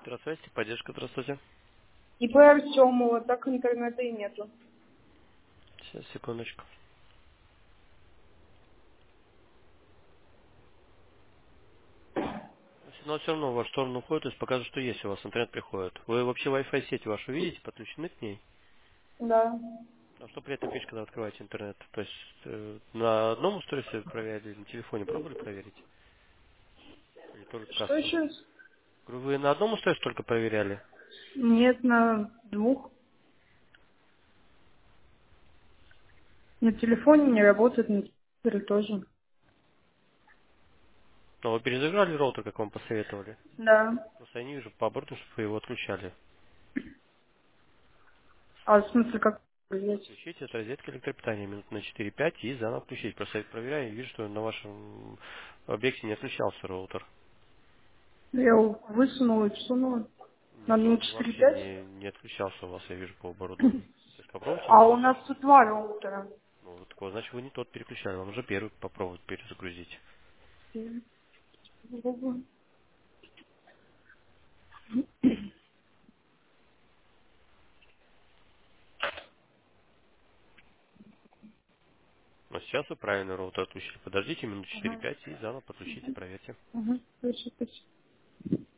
Здравствуйте, поддержка, здравствуйте. ИП Артемова, так интернета и нету. Сейчас, секундочку. Но все равно в вашу сторону уходит, то есть показывает, что есть у вас, интернет приходит. Вы вообще Wi-Fi сеть вашу видите, подключены к ней? Да. А что при этом пишет, когда открываете интернет? То есть на одном устройстве проверяли, или на телефоне пробовали проверить? Или только Что кассу? сейчас? Говорю, вы на одном устройстве только проверяли? Нет, на двух. На телефоне не работает, на телевизоре тоже. Но вы перезагружали роутер, как вам посоветовали? Да. Просто я не вижу по обороту, чтобы вы его отключали. А в смысле, как проверять? Включите от розетки электропитания минут на 4-5 и заново включить. Просто я проверяю и вижу, что на вашем объекте не отключался роутер. Я его высунула и всунула. Нет, Надо на он четыре вообще пять. не отключался у вас, я вижу по оборудованию. То есть попробуйте А его у нас зажечь. тут два роутера. Ну, вот такого, значит, вы не тот переключали. Вам уже первый попробовать перезагрузить. Но сейчас вы правильно роутер отключили. Подождите минут Ага. 4-5 и заново подключите, проверьте. Ага. Спасибо.